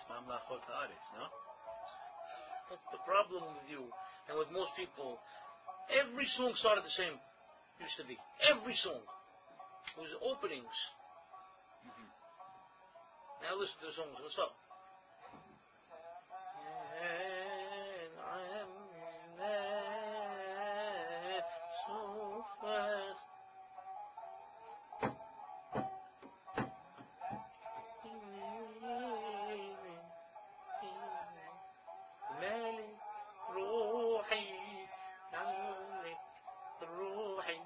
Mamlachot Haaretz, no? That's the problem with you and with most people. Every song started the same. Used to be. Every song. It was openings. Now listen to the songs. What's up? So fast. مالك روحي مالك روحي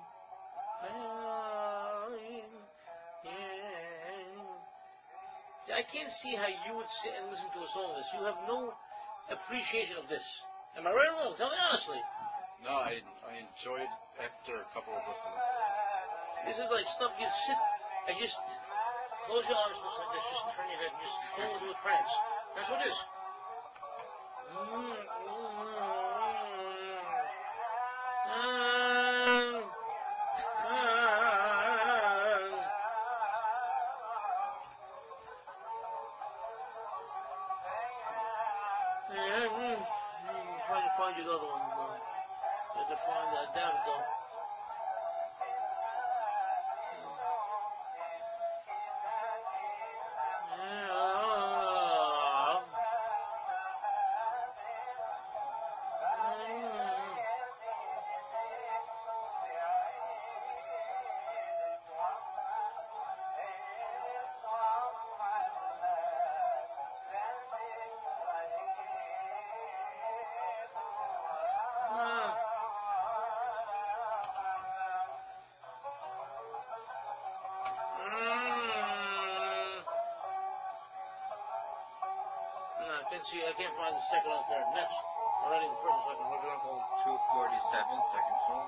See, I can't see how you would sit and listen to a song like this. You have no appreciation of this. Am I right or wrong? Tell me honestly. No, I enjoyed after a couple of listeners. This is like stuff you sit and just close your eyes like this, just turn your head and just go into a trance. That's what it is. I'm trying to find you the other one. You have to find that daffodil. I can't find the second or third. Next. Already the first and second. What do you want to call it? 247, second song.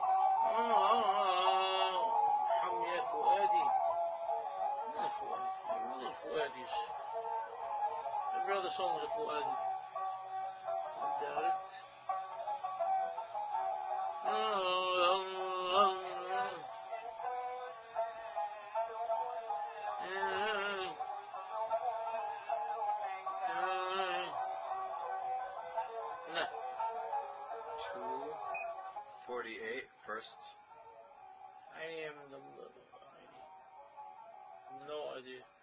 حمية فؤادي. Not Fuadi. Really Fuadis. Every other song is a Fuadi. I doubt it. No. 248, first. I am the no idea.